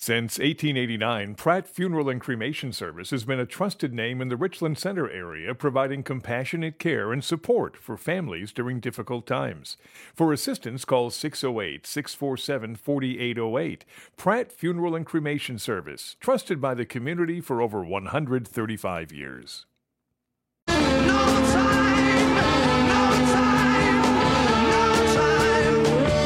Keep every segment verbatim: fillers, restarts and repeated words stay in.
Since eighteen eighty-nine, Pratt Funeral and Cremation Service has been a trusted name in the Richland Center area, providing compassionate care and support for families during difficult times. For assistance, call six oh eight, six four seven, four eight oh eight. Pratt Funeral and Cremation Service, trusted by the community for over one hundred thirty-five years. No time, no time, no time.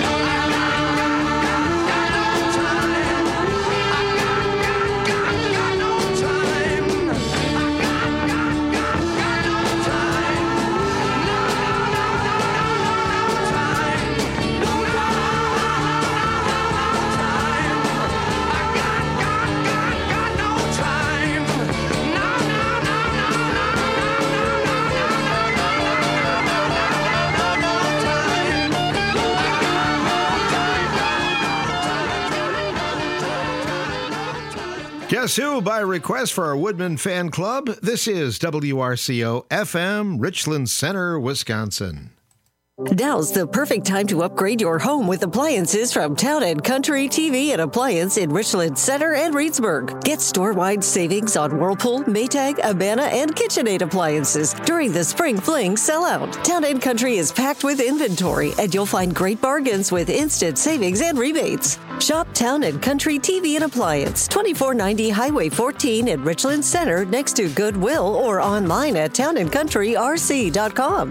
Guess who? By request for our Woodman fan club, this is W R C O F M, Richland Center, Wisconsin. Now's the perfect time to upgrade your home with appliances from Town and Country T V and Appliance in Richland Center and Reedsburg. Get store-wide savings on Whirlpool, Maytag, Amana, and KitchenAid appliances during the Spring Fling sellout. Town and Country is packed with inventory, and you'll find great bargains with instant savings and rebates. Shop Town and Country T V and Appliance, twenty-four ninety Highway fourteen in Richland Center next to Goodwill, or online at town and country r c dot com.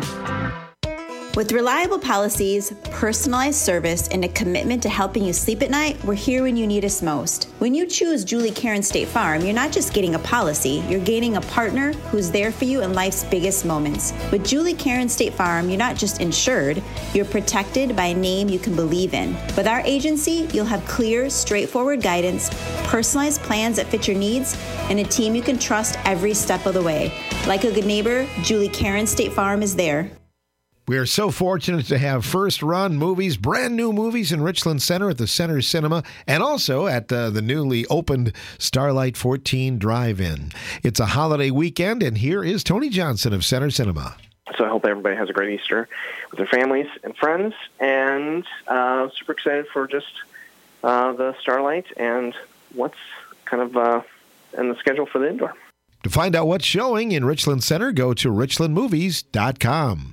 With reliable policies, personalized service, and a commitment to helping you sleep at night, we're here when you need us most. When you choose Julie Karen State Farm, you're not just getting a policy, you're gaining a partner who's there for you in life's biggest moments. With Julie Karen State Farm, you're not just insured, you're protected by a name you can believe in. With our agency, you'll have clear, straightforward guidance, personalized plans that fit your needs, and a team you can trust every step of the way. Like a good neighbor, Julie Karen State Farm is there. We are so fortunate to have First Run Movies, brand new movies in Richland Center at the Center Cinema, and also at uh, the newly opened Starlight fourteen Drive-In. It's a holiday weekend, and here is Tony Johnson of Center Cinema. So I hope everybody has a great Easter with their families and friends, and uh, super excited for just uh, the Starlight and what's kind of uh, in the schedule for the indoor. To find out what's showing in Richland Center, go to richland movies dot com.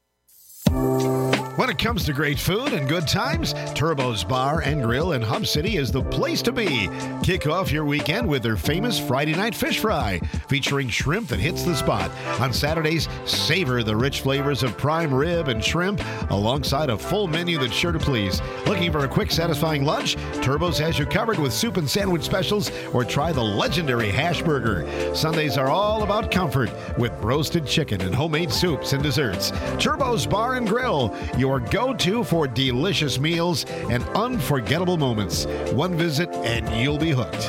When it comes to great food and good times, Turbo's Bar and Grill in Hub City is the place to be. Kick off your weekend with their famous Friday night fish fry, featuring shrimp that hits the spot. On Saturdays, savor the rich flavors of prime rib and shrimp alongside a full menu that's sure to please. Looking for a quick, satisfying lunch? Turbo's has you covered with soup and sandwich specials, or try the legendary hash burger. Sundays are all about comfort with roasted chicken and homemade soups and desserts. Turbo's Bar and Grill, your go-to for delicious meals and unforgettable moments. One visit and you'll be hooked.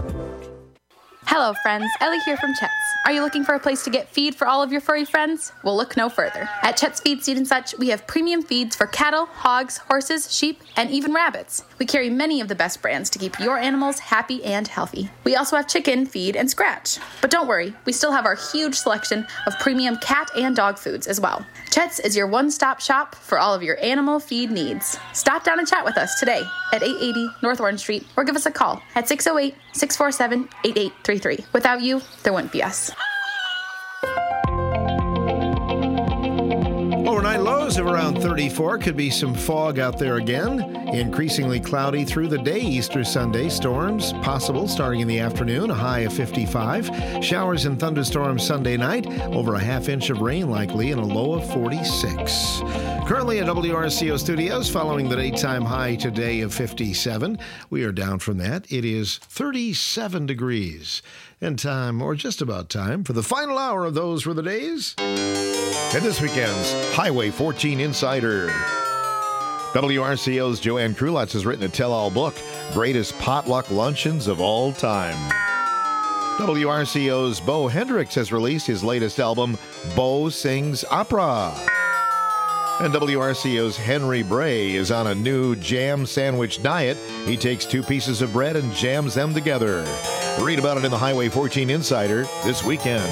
Hello friends, Ellie here from Chet's. Are you looking for a place to get feed for all of your furry friends? Well, look no further. At Chet's Feed, Seed and Such, we have premium feeds for cattle, hogs, horses, sheep, and even rabbits. We carry many of the best brands to keep your animals happy and healthy. We also have chicken, feed, and scratch. But don't worry, we still have our huge selection of premium cat and dog foods as well. Chet's is your one-stop shop for all of your animal feed needs. Stop down and chat with us today at eight eighty North Orange Street, or give us a call at six oh eight, six four seven, eight eight three three. Without you, there wouldn't be us. Overnight lows of around thirty-four. Could be some fog out there again. Increasingly cloudy through the day Easter Sunday. Storms possible starting in the afternoon. A high of fifty-five. Showers and thunderstorms Sunday night. Over a half inch of rain likely and a low of forty-six. Currently at W R C O Studios, following the daytime high today of fifty-seven. We are down from that. It is thirty-seven degrees. And time, or just about time, for the final hour of Those Were the Days. And this weekend's Highway fourteen Insider. W R C O's Joanne Krulotz has written a tell-all book, Greatest Potluck Luncheons of All Time. W R C O's Bo Hendricks has released his latest album, Bo Sings Opera. And W R C O's Henry Bray is on a new jam sandwich diet. He takes two pieces of bread and jams them together. Read about it in the Highway fourteen Insider this weekend.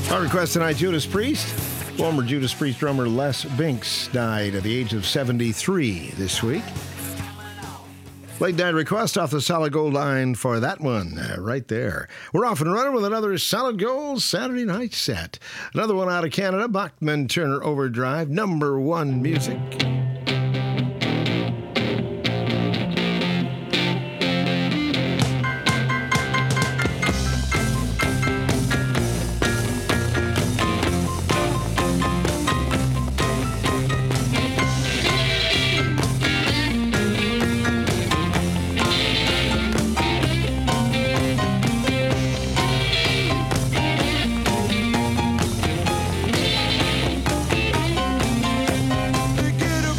Our request tonight, Judas Priest. Former Judas Priest drummer Les Binks died at the age of seventy-three this week. Late night request off the Solid Gold line for that one, uh, right there. We're off and running with another Solid Gold Saturday night set. Another one out of Canada, Bachman Turner Overdrive, number one music. Pick it up.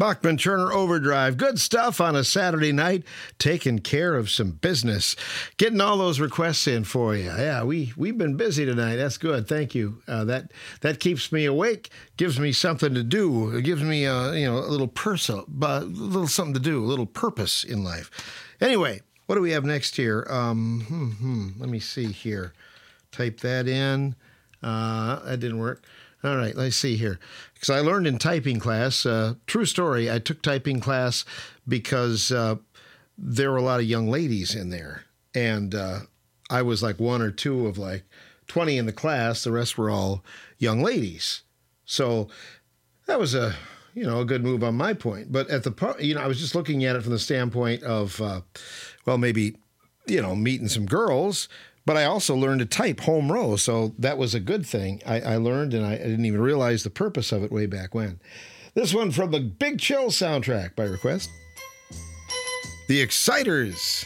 Bachman Turner Overdrive. Good stuff on a Saturday night, taking care of some business. Getting all those requests in for you. Yeah, we, we've been busy tonight. That's good. Thank you. Uh, that that keeps me awake, gives me something to do. It gives me uh, you know, a little pers- uh, a little something to do, a little purpose in life. Anyway, what do we have next here? Um, hmm, hmm, let me see here. Type that in. Uh, that didn't work. All right, let's see here. Because I learned in typing class, uh, true story, I took typing class because uh, there were a lot of young ladies in there. And uh, I was like one or two of like twenty in the class. The rest were all young ladies. So that was a, you know, a good move on my point. But at the, you know, I was just looking at it from the standpoint of, uh, well, maybe, you know, meeting some girls. But I also learned to type home row, so that was a good thing. I, I learned, and I, I didn't even realize the purpose of it way back when. This one from the Big Chill soundtrack by request. The Exciters.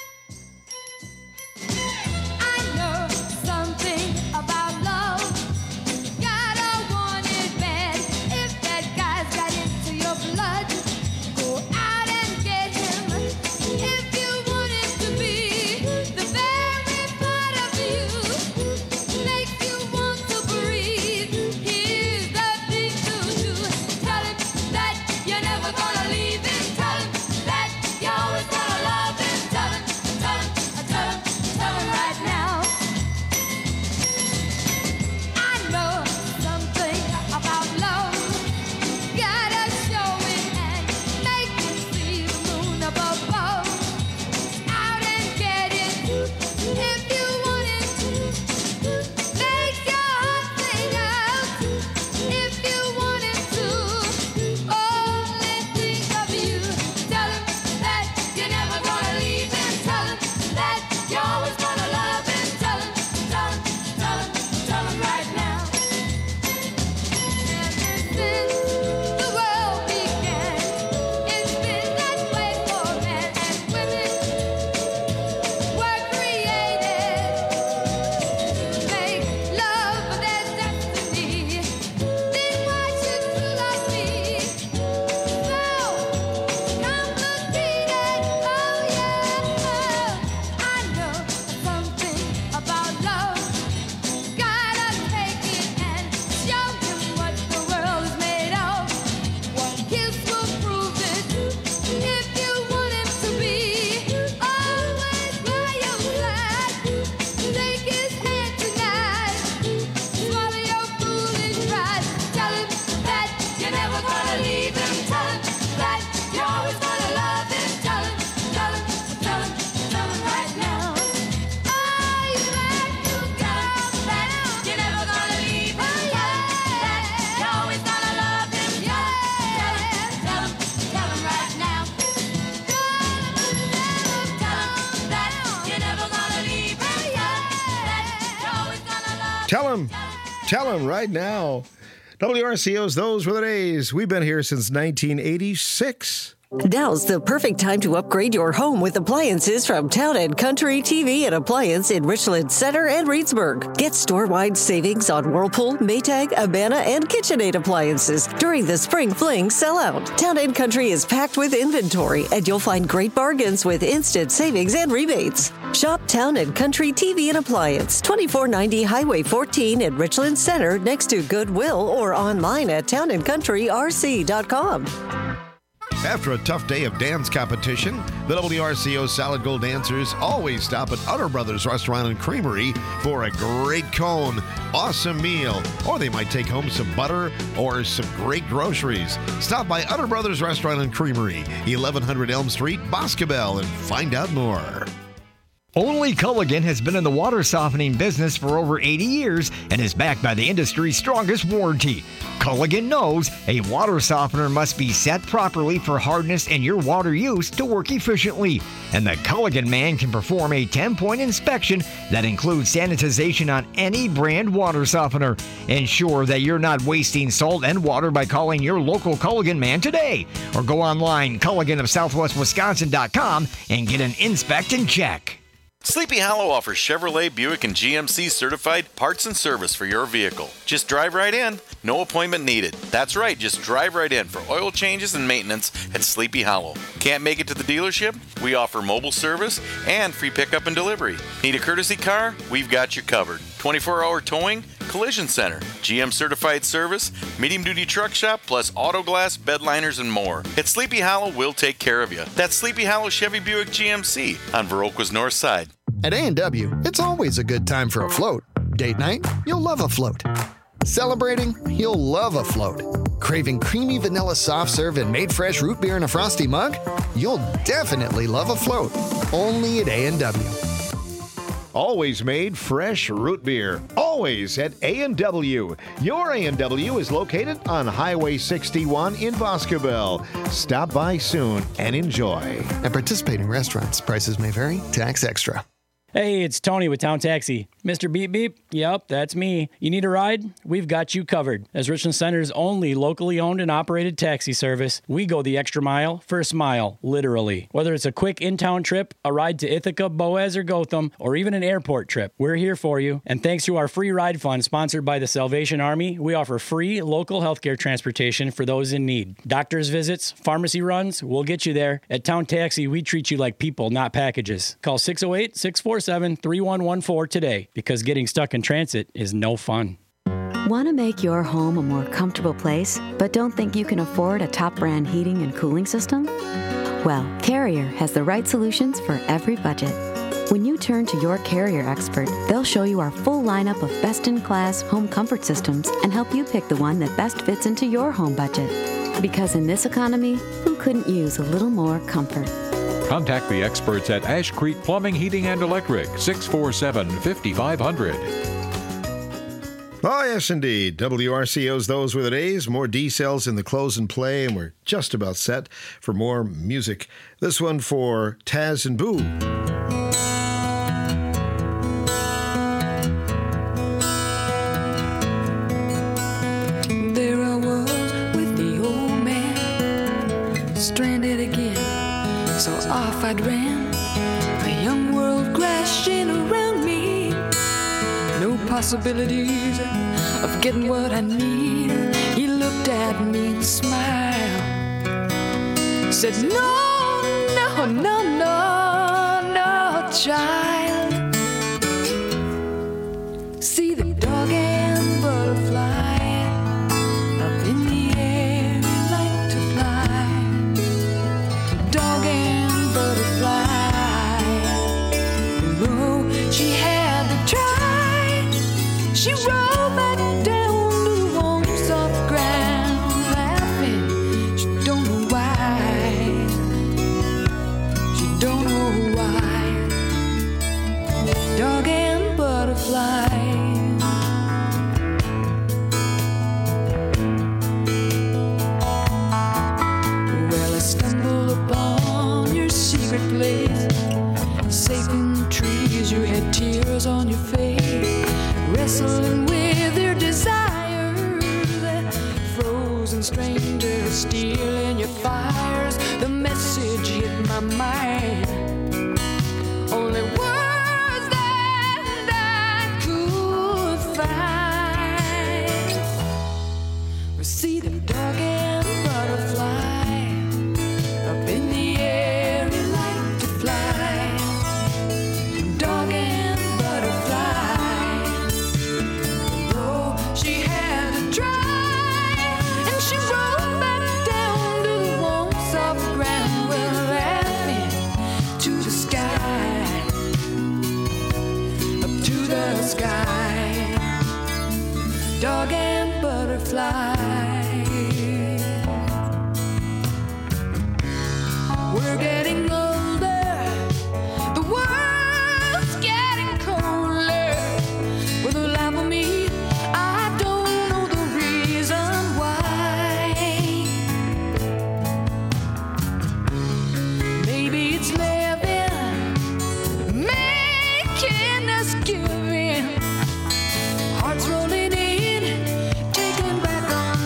Tell them. Tell them right now. W R C O's Those Were the Days. We've been here since nineteen eighty-six. Now's the perfect time to upgrade your home with appliances from Town and Country T V and Appliance in Richland Center and Reedsburg. Get store-wide savings on Whirlpool, Maytag, Abana, and KitchenAid appliances during the Spring Fling sellout. Town and Country is packed with inventory, and you'll find great bargains with instant savings and rebates. Shop Town and Country T V and Appliance, twenty-four ninety Highway fourteen in Richland Center next to Goodwill, or online at town and country r c dot com. After a tough day of dance competition, the W R C O Solid Gold dancers always stop at Utter Brothers Restaurant and Creamery for a great cone, awesome meal, or they might take home some butter or some great groceries. Stop by Utter Brothers Restaurant and Creamery, eleven hundred Elm Street, Boscobel, and find out more. Only Culligan has been in the water softening business for over eighty years and is backed by the industry's strongest warranty. Culligan knows a water softener must be set properly for hardness and your water use to work efficiently. And the Culligan man can perform a ten-point inspection that includes sanitization on any brand water softener. Ensure that you're not wasting salt and water by calling your local Culligan man today. Or go online, Culligan of Southwest Wisconsin dot com, and get an inspect and check. Sleepy Hollow offers Chevrolet, Buick, and G M C certified parts and service for your vehicle. Just drive right in. No appointment needed. That's right, just drive right in for oil changes and maintenance at Sleepy Hollow. Can't make it to the dealership? We offer mobile service and free pickup and delivery. Need a courtesy car? We've got you covered. twenty-four hour towing, collision center, G M certified service, medium duty truck shop, plus auto glass, bed liners, and more. At Sleepy Hollow, we'll take care of you. That's Sleepy Hollow Chevy Buick G M C on Viroqua's north side. At A and W, it's always a good time for a float. Date night, you'll love a float. Celebrating, you'll love a float. Craving creamy vanilla soft serve and made fresh root beer in a frosty mug? You'll definitely love a float. Only at A and W. Always made fresh root beer. Always at A and W. Your A and W is located on Highway sixty-one in Boscobel. Stop by soon and enjoy. At participating restaurants, prices may vary. Tax extra. Hey, it's Tony with Town Taxi. Mister Beep Beep? Yep, that's me. You need a ride? We've got you covered. As Richland Center's only locally owned and operated taxi service, we go the extra mile for a smile, literally. Whether it's a quick in-town trip, a ride to Ithaca, Boaz, or Gotham, or even an airport trip, we're here for you. And thanks to our free ride fund sponsored by the Salvation Army, we offer free local healthcare transportation for those in need. Doctor's visits, pharmacy runs, we'll get you there. At Town Taxi, we treat you like people, not packages. Call six oh eight, six four seven, three one one four today, because getting stuck in transit is no fun. Want to make your home a more comfortable place, but don't think you can afford a top brand heating and cooling system? Well, Carrier has the right solutions for every budget. When you turn to your Carrier expert, they'll show you our full lineup of best-in-class home comfort systems and help you pick the one that best fits into your home budget. Because in this economy, who couldn't use a little more comfort? Contact the experts at Ash Creek Plumbing, Heating, and Electric, six four seven, five five zero zero. Oh, yes, indeed. W R C O's Those Were the Days. More D-cells in the close and play, and we're just about set for more music. This one for Taz and Boo. There I was with the old man, stranded again. So off I ran, a young world crashing around me. No possibilities of getting what I need. He looked at me and smiled, said, no, no, no, no, no, child. See the dog and butterfly up in the air, like to fly. Dog and butterfly. Oh, she had to try. She rolled back down to the warm, soft ground, laughing. She don't know why. She don't know why. Dog and butterfly. Well, I stumbled upon your secret place, safe in the trees. You had tears on your face, wrestling with your desires. Frozen strangers stealing your fires. The message hit my mind. Only words that I could find. We see the dog and butterfly up in the air, you like to fly. Dog and butterfly. Oh, she had to try, and she rolled back down to the warm, soft ground. We're laughing to the sky, up to the sky. Dog and butterfly. We're getting older, the world's getting colder. With a laugh of me, I don't know the reason why. Maybe it's living, making us give in. Hearts rolling in, taken back on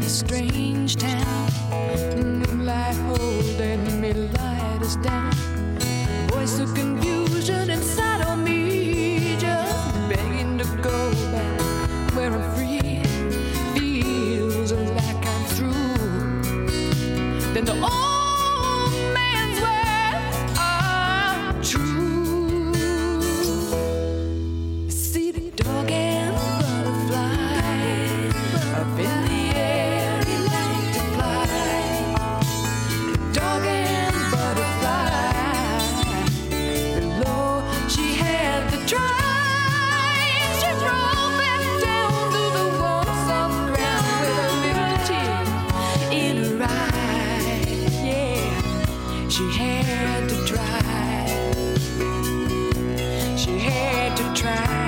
a strange town. Moonlight holding me, light us down. Voice of confusion inside of me, just begging to go back where I'm free. Feels like I'm through. Then the old man's words are true. See the dog and butterfly up in the air, he liked to fly. The dog and butterfly below, she had to try. She drove back down through the warm soft ground with a little tear in her eye. Yeah, she had to try. She had to try.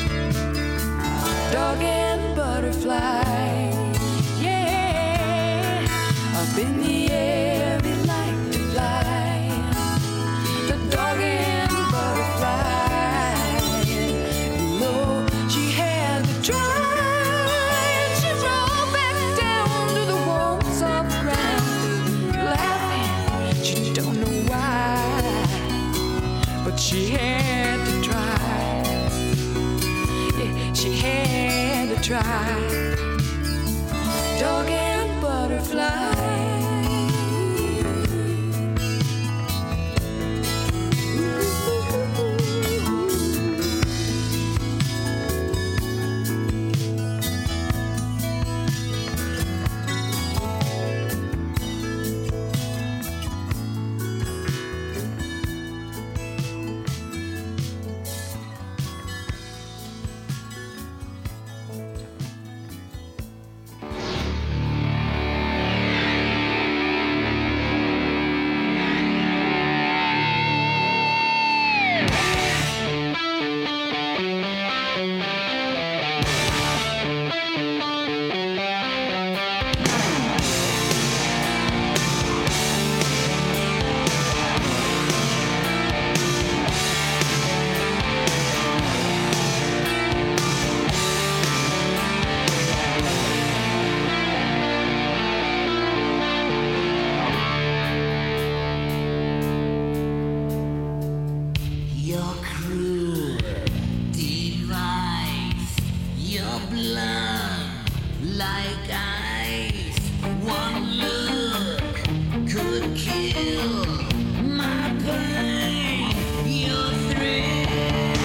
Dog and butterfly, yeah, up in the air, he liked to fly. The dog and butterfly, below, she had to try. She rolled back down to the warm, soft ground, laughing, she don't know why, but she had to try. Yeah, she had to try. Dog and butterfly. Your cruel device, your blood like ice. One look could kill my pain, your thrill.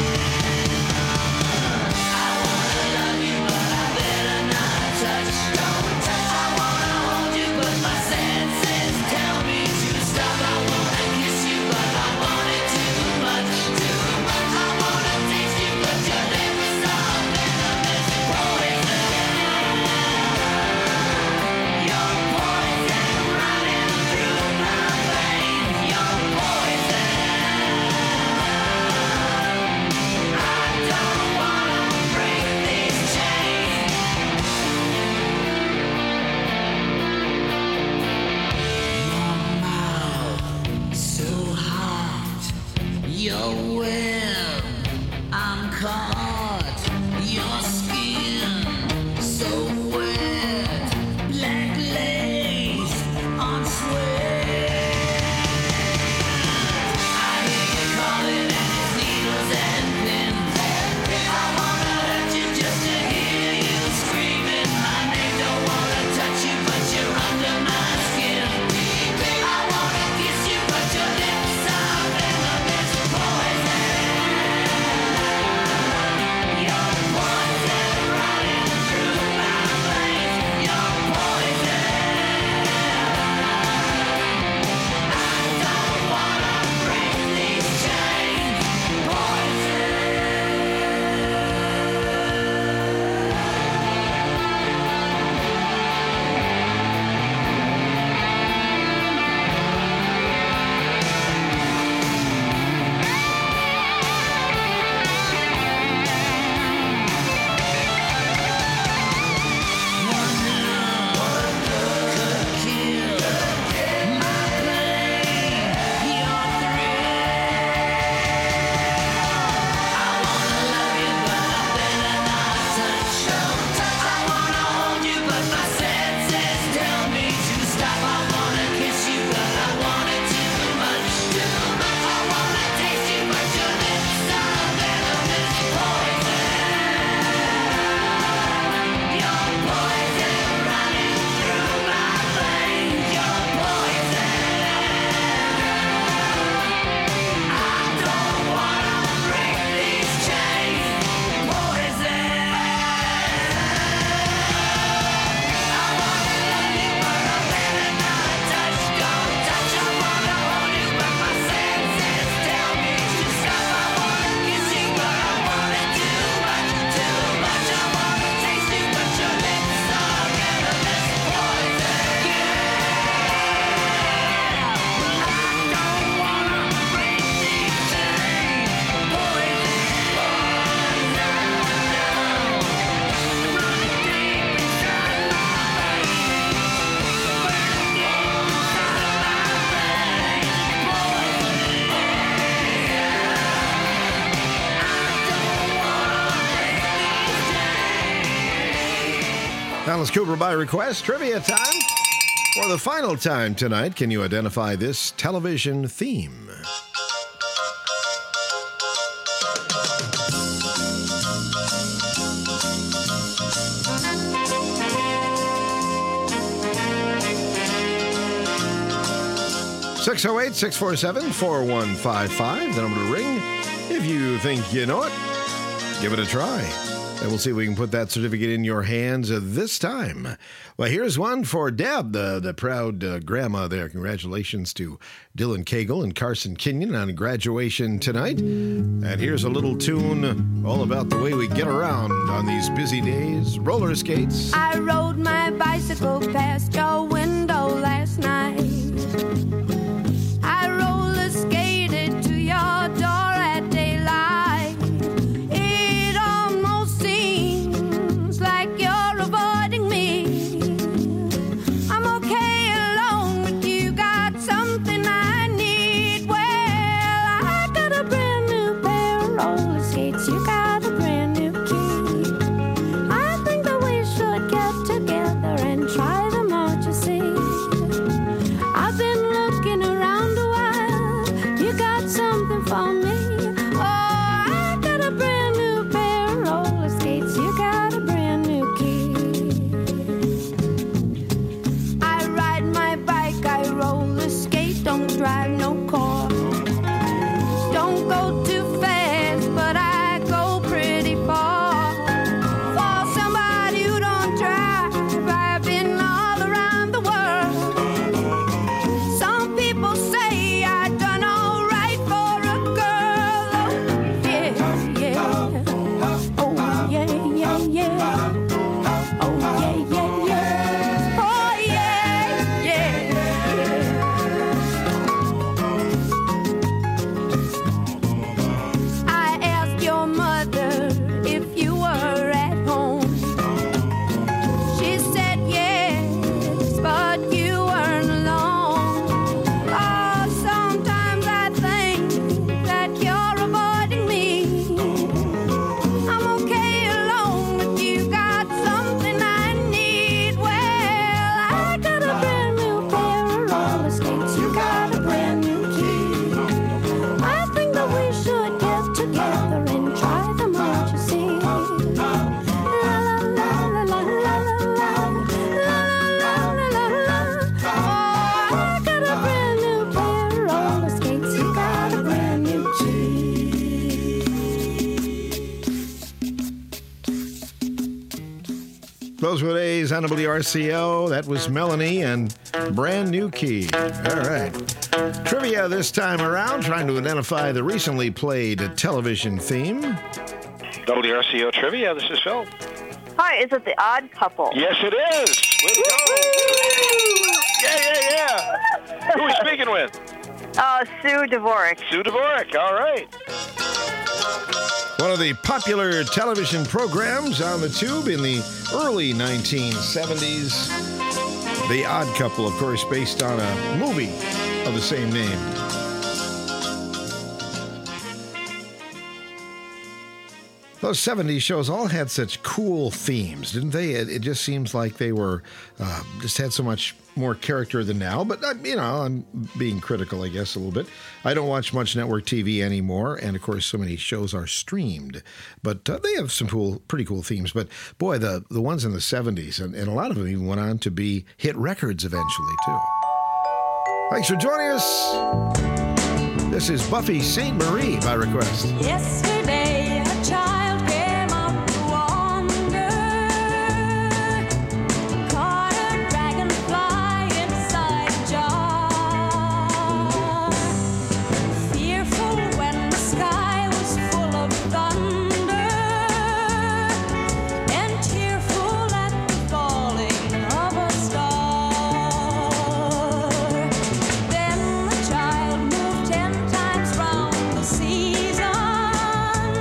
I wanna love you, but I better not touch. Don't touch. I wanna hold you, but my senses tell me to stop. I wanna kiss you, but I want it too much, too much. I wanna taste you, but your lips are venomous poison. Alice Cooper by request. Trivia time. For the final time tonight, can you identify this television theme? six oh eight, six four seven, four one five five, the number to ring. If you think you know it, give it a try. And we'll see if we can put that certificate in your hands uh, this time. Well, here's one for Deb, the, the proud uh, grandma there. Congratulations to Dylan Cagle and Carson Kenyon on graduation tonight. And here's a little tune all about the way we get around on these busy days. Roller skates. I rode my bicycle past your window last night. I roller skated to your door at daylight. It almost seems like you're avoiding me. I'm okay alone, but you got something I need. Well, I got a brand new pair of roller skates. You got a brand new key. I think that we should get together and try them out, you see. I've been looking around a while. You got something for me. Oh, I got a brand new pair of roller skates. You got a brand new key. I ride my bike, I roller skate, don't drive no car. Don't go too fast, but I go pretty far. For somebody who don't drive, I've been all around the world. Some people say I done all right for a girl. Oh, yeah, yeah. Oh, yeah, yeah, yeah. Oh, yeah, yeah, yeah. Oh, yeah, yeah, yeah. I asked your mother if you were at home. She said yes, but you weren't alone. Oh, sometimes I think that you're avoiding me. I'm okay alone, but you got something I need. Well, I got a brand new pair of roller skates. You got a brand new key. I think that we should get together and try them out, you see. La la la la la la la la la la la. Oh, I got a brand new pair of roller skates. You got a brand new key. Those were days on W R C O. That was Melanie and Brand New Key. All right. Trivia this time around, trying to identify the recently played television theme. W R C O Trivia, this is Phil. Hi, is it The Odd Couple? Yes, it is. Way to go. Yeah, yeah, yeah. Who are we speaking with? Uh, Sue Dvorak. Sue Dvorak, all right. One of the popular television programs on the tube in the early nineteen seventies. The Odd Couple, of course, based on a movie of the same name. Those seventies shows all had such cool themes, didn't they? It, it just seems like they were, uh, just had so much more character than now. But, uh, you know, I'm being critical, I guess, a little bit. I don't watch much network T V anymore. And, of course, so many shows are streamed. But uh, they have some cool, pretty cool themes. But, boy, the, the ones in the seventies, and, and a lot of them even went on to be hit records eventually, too. Thanks for joining us. This is Buffy Sainte Marie by request. Yesterday, a child came up to wander, caught a dragonfly inside a jar. Fearful when the sky was full of thunder, and tearful at the falling of a star. Then the child moved ten times round the season,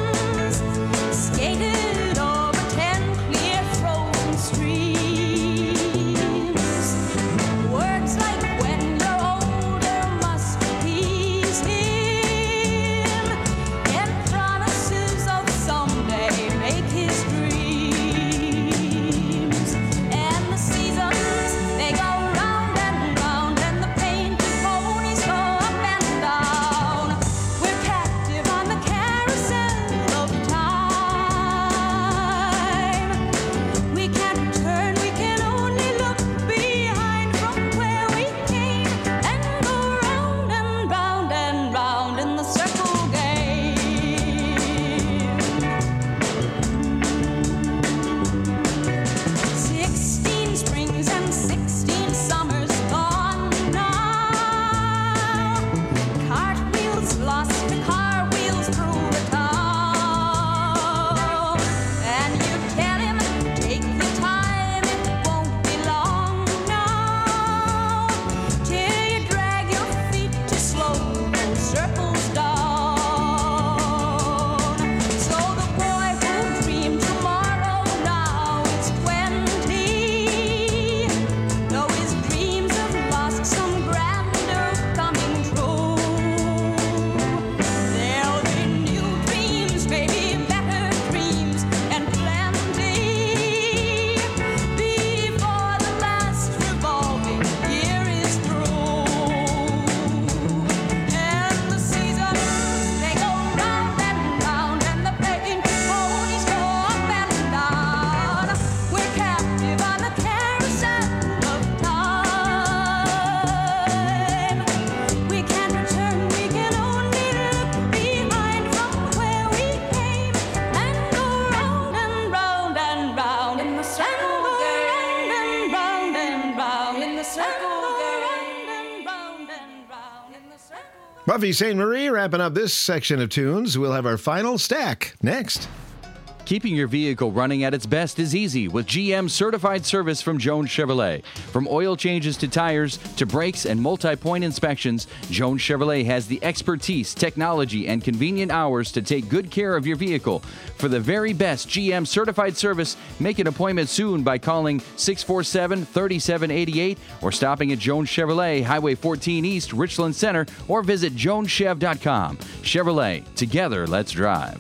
Buffy Sainte Marie wrapping up this section of tunes. We'll have our final stack next. Keeping your vehicle running at its best is easy with G M certified service from Jones Chevrolet. From oil changes to tires to brakes and multi-point inspections, Jones Chevrolet has the expertise, technology, and convenient hours to take good care of your vehicle. For the very best G M certified service, make an appointment soon by calling six four seven, three seven eight eight or stopping at Jones Chevrolet, Highway fourteen East, Richland Center, or visit jones chev dot com. Chevrolet, together, let's drive.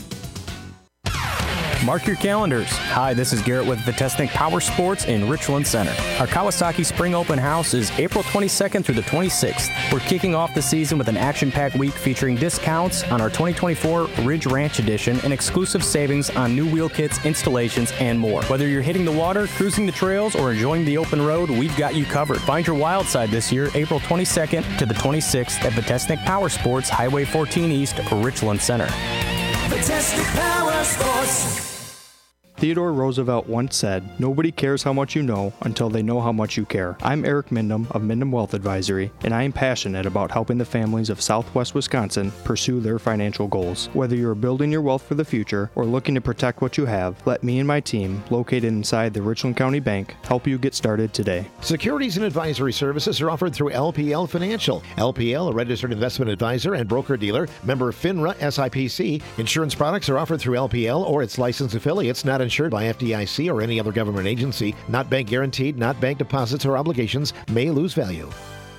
Mark your calendars. Hi, this is Garrett with Vitesnik Power Sports in Richland Center. Our Kawasaki Spring Open House is April twenty-second through the twenty-sixth. We're kicking off the season with an action-packed week featuring discounts on our twenty twenty-four Ridge Ranch Edition and exclusive savings on new wheel kits, installations, and more. Whether you're hitting the water, cruising the trails, or enjoying the open road, we've got you covered. Find your wild side this year, April twenty-second to the twenty-sixth at Vitesnik Power Sports, Highway fourteen East, Richland Center. Vitesnik Power Sports. Theodore Roosevelt once said, "Nobody cares how much you know until they know how much you care." I'm Eric Mindham of Mindham Wealth Advisory, and I am passionate about helping the families of Southwest Wisconsin pursue their financial goals. Whether you're building your wealth for the future or looking to protect what you have, let me and my team, located inside the Richland County Bank, help you get started today. Securities and advisory services are offered through L P L Financial. L P L, a registered investment advisor and broker-dealer, member FINRA S I P C. Insurance products are offered through L P L or its licensed affiliates, not insured by F D I C or any other government agency, not bank guaranteed, not bank deposits or obligations, may lose value.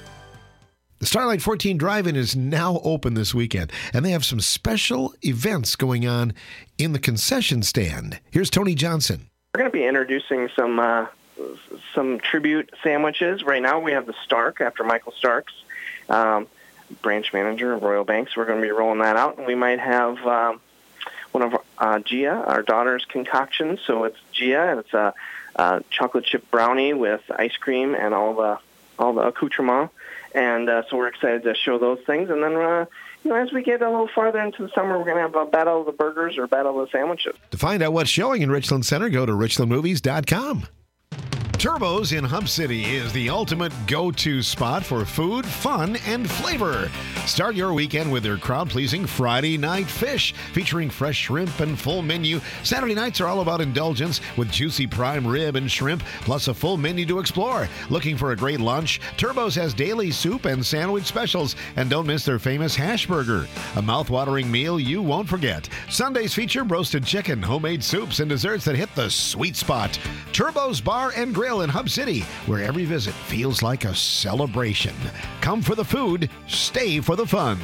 The Starlight fourteen Drive-In is now open this weekend, and they have some special events going on in the concession stand. Here's Tony Johnson. We're going to be introducing some uh, some tribute sandwiches. Right now we have the Stark, after Michael Starks, um, branch manager of Royal Banks. We're going to be rolling that out, and we might have um, one of uh, Gia, our daughter's concoctions. So it's Gia, and it's a, a chocolate chip brownie with ice cream and all the all the accoutrement. And uh, so we're excited to show those things. And then, uh, you know, as we get a little farther into the summer, we're going to have a battle of the burgers or battle of the sandwiches. To find out what's showing in Richland Center, go to richland movies dot com. Turbo's in Hub City is the ultimate go-to spot for food, fun, and flavor. Start your weekend with their crowd-pleasing Friday Night Fish, featuring fresh shrimp and full menu. Saturday nights are all about indulgence with juicy prime rib and shrimp, plus a full menu to explore. Looking for a great lunch? Turbo's has daily soup and sandwich specials, and don't miss their famous hash burger, a mouth-watering meal you won't forget. Sundays feature roasted chicken, homemade soups, and desserts that hit the sweet spot. Turbo's Bar and Grill in Hub City, where every visit feels like a celebration. Come for the food, stay for the fun.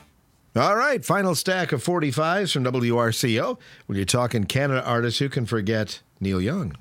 All right, final stack of forty-fives from W R C O. When you're talking Canada artists, who can forget Neil Young?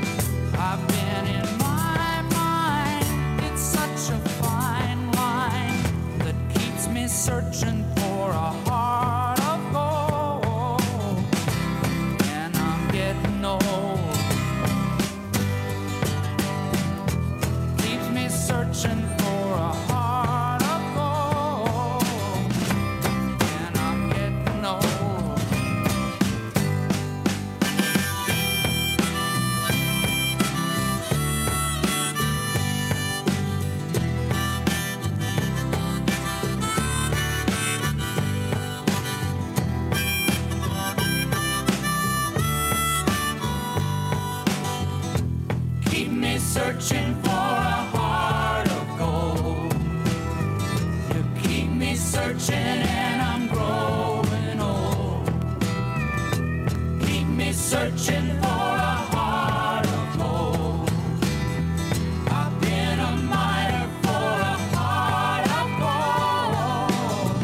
I've been in my mind, it's such a fine line searching for a heart of gold, and I'm getting old. Keeps me searching for a heart of gold, and I'm getting old. Keep me searching for a heart of gold. You keep me searching and I'm growing old. Keep me searching for a heart of gold. I've been a miner for a heart of gold.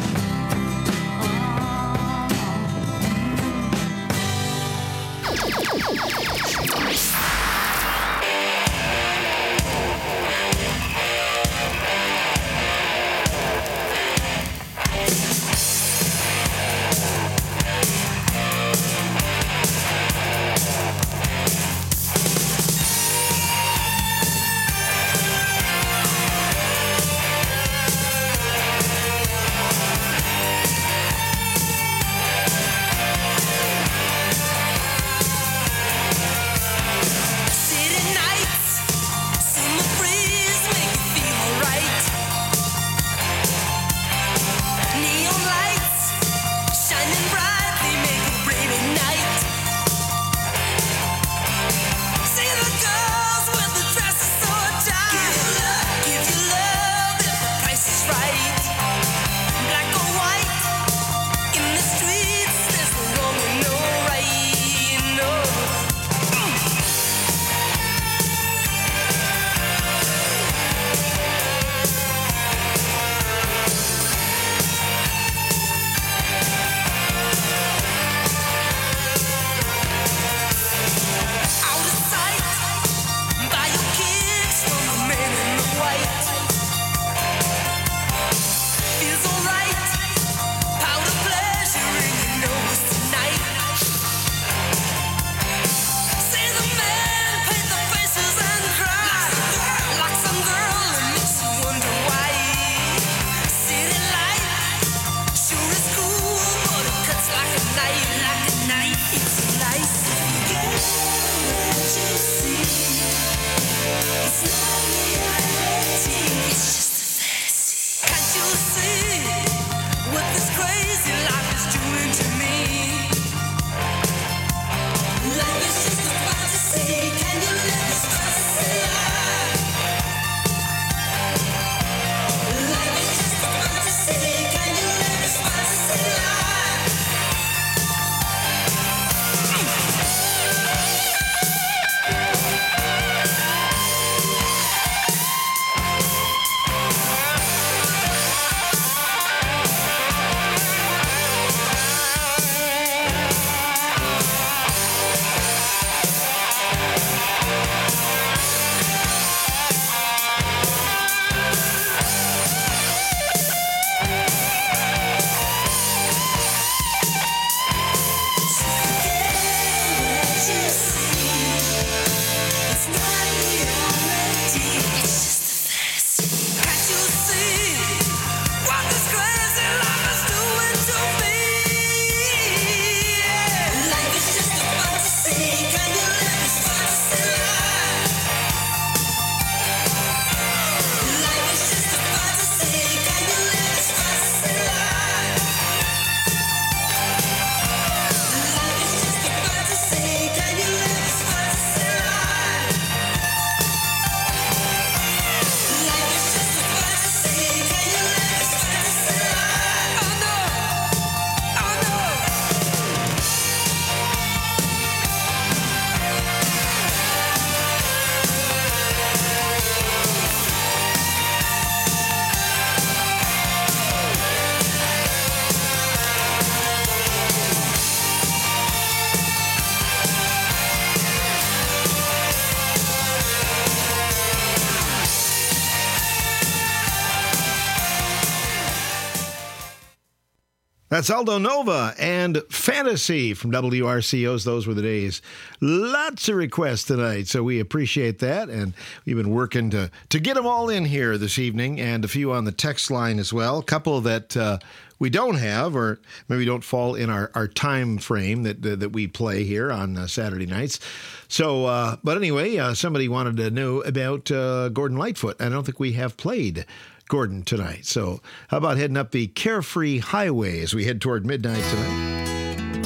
That's Aldo Nova and Fantasy from W R C O's Those Were the Days. Lots of requests tonight, so we appreciate that. And we've been working to, to get them all in here this evening, and a few on the text line as well. A couple that uh, we don't have, or maybe don't fall in our, our time frame that, that that we play here on uh, Saturday nights. So, uh, but anyway, uh, somebody wanted to know about uh, Gordon Lightfoot. I don't think we have played Gordon tonight. So how about heading up the Carefree Highway as we head toward midnight tonight?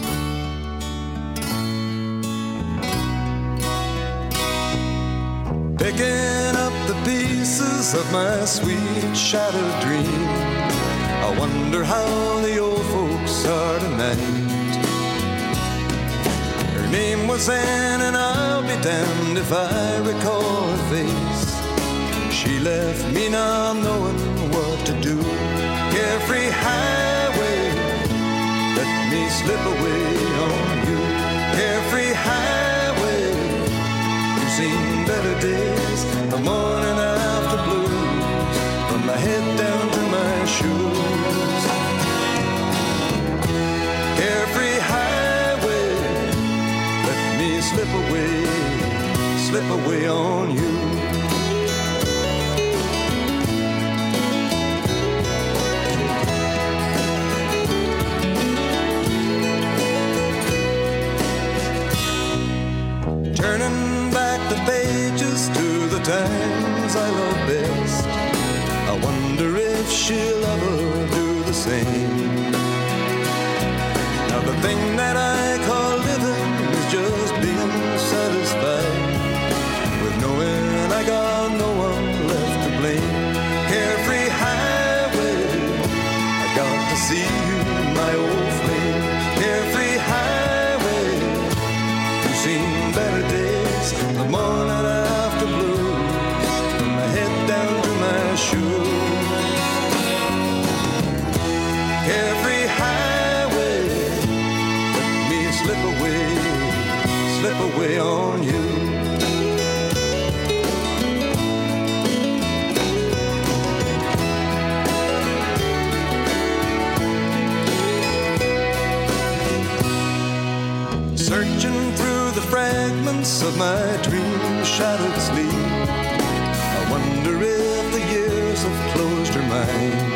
Picking up the pieces of my sweet shattered dream, I wonder how the old folks are tonight. Her name was Anne, and I'll be damned if I recall her face. She left me not knowing what to do. Carefree highway, let me slip away on you. Carefree highway, you've seen better days, the morning after blues, from my head down to my shoes. Carefree highway, let me slip away, slip away on you. Turning back the pages to the times I love best, I wonder if she'll ever do the same. Now the thing that I call living is just being satisfied with knowing I got no one left to blame. Carefree highway, I got to see you, my old flame. Carefree highway, you've seen better days, the morning after blues, from my head down to my shoes. Carefree highway, let me slip away, slip away on you. Searching through the fragments of my dream-shattered sleep, I wonder if the years have closed her mind.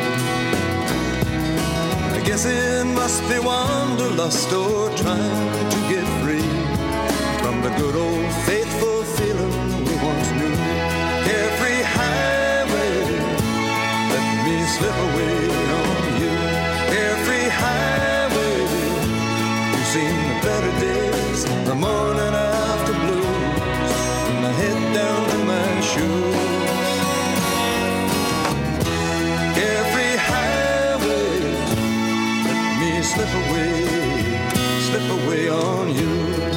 I guess it must be wanderlust or trying to get free from the good old faithful feeling we once knew. Carefree highway, let me slip away on you. Carefree highway, you've seen the better days, the morning after blues, from my head down to my shoes. Carefree highway, let me slip away, slip away on you.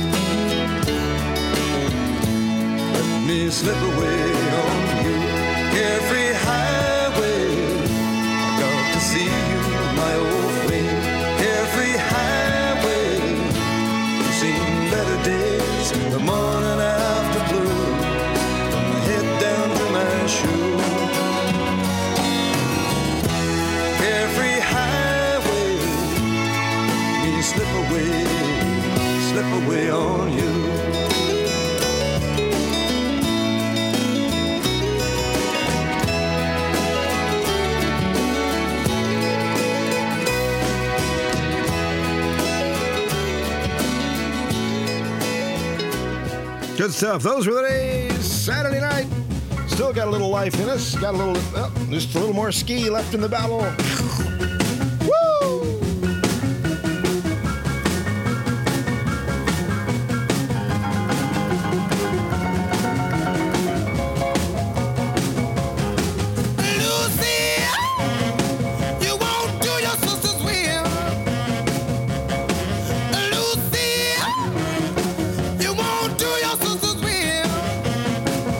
Let me slip away on you. Carefree highway, I got to see you, my old flame. Carefree highway, you've seen better days, the morning after blue, from my head down to my shoes. Carefree highway, let me slip away, slip away on you. Good stuff. Those were the days. Saturday night. Still got a little life in us. Got a little, well, just a little more ski left in the battle. Woo!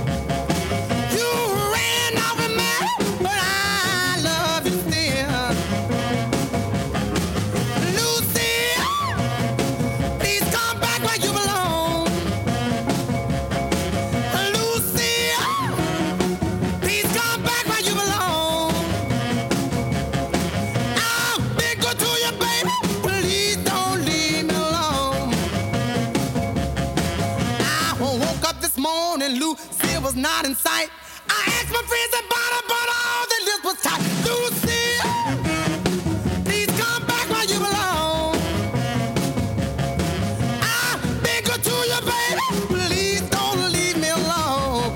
You ran off with me, but I love you still. Lucille was not in sight. I asked my friends about her, but all the list was tight. Lucille, please come back where you belong. I've been good to you, baby. Please don't leave me alone.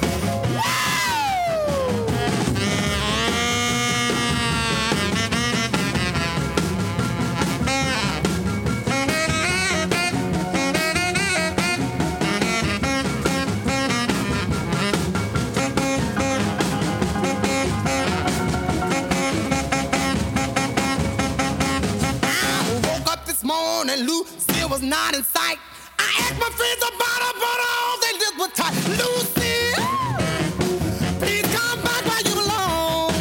Morning, Lucille was not in sight. I asked my friends about her, but all they did was tight. Lucille, please come back where you belong.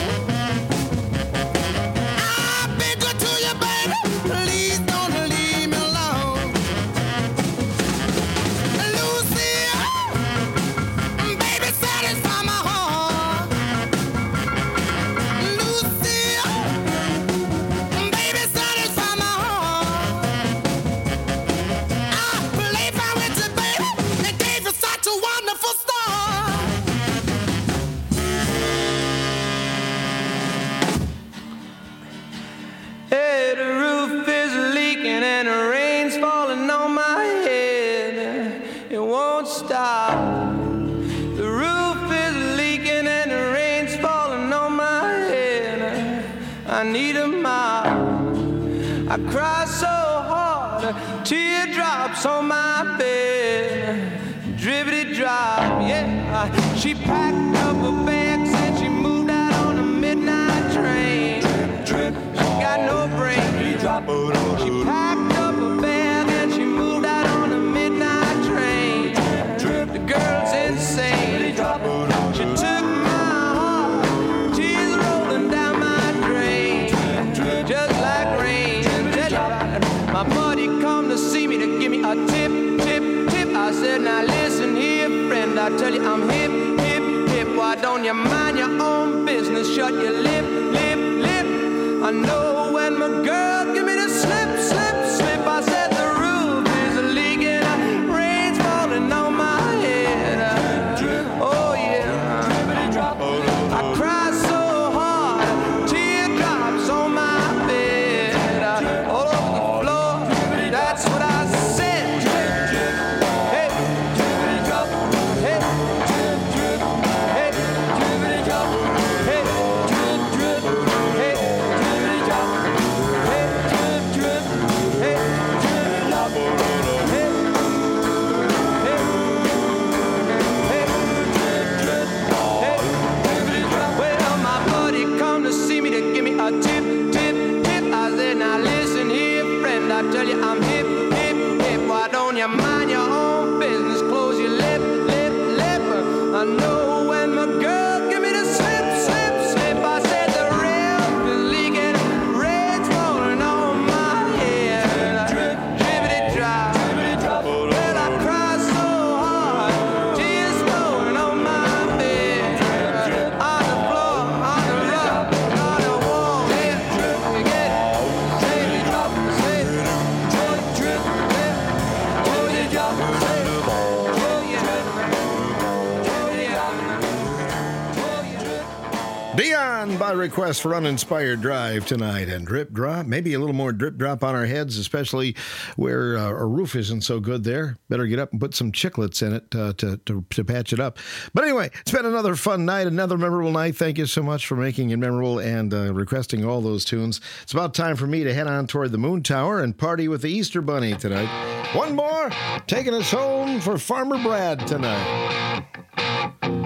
I've been good to you, baby. Please don't leave me alone. Lucille, baby, satisfy my heart. Lucille, baby, satisfy my heart. Hey, the roof is leaking and the rain's falling on my head. It won't stop. The roof is leaking and the rain's falling on my head. I need a mop. I cry so hard, teardrops on my bed. Drippity drop, yeah. She packed up her bags and she moved out on a midnight train. She got no brain. She packed up her bag and she moved out on a midnight train. The girl's insane. She took my heart, tears rolling down my drain, just like rain. My buddy come to see me to give me a tip, tip, tip. I said, now listen here, friend, I tell you I'm hip, hip, hip. Why don't you mind your own business? Shut your lip, lip, lip. I know when my girl give me the slip, slip, slip. I said the roof is leaking, rain's falling on my head. Oh yeah, I cry so hard, teardrops on my bed, all over the floor. That's what I said. Hey, hey, hey, hey, well, my buddy come to see me to give me a tip, tip, tip. I said, now listen here, friend, I tell you I'm hip, hip, hip. Why don't you mind your own business? Close your lip, lip, lip. I know when my girl give me the slip, slip, slip. I said the roof is leaking, rain's falling on my head. Drippity drop. Well, I cry so hard, tears flowing on my bed, on the floor, on the rug, on the wall. Yeah, you get it. Say it, say it, drip, drip, drip. Oh, you drop, say it. Oh, yeah. Dion by request for Uninspired Drive tonight, and drip drop, maybe a little more drip drop on our heads, especially where uh, our roof isn't so good there. Better get up and put some chiclets in it uh, to, to to patch it up. But anyway, it's been another fun night, another memorable night. Thank you so much for making it memorable and uh, requesting all those tunes. It's about time for me to head on toward the Moon Tower and party with the Easter Bunny tonight. One more, taking us home for Farmer Brad tonight.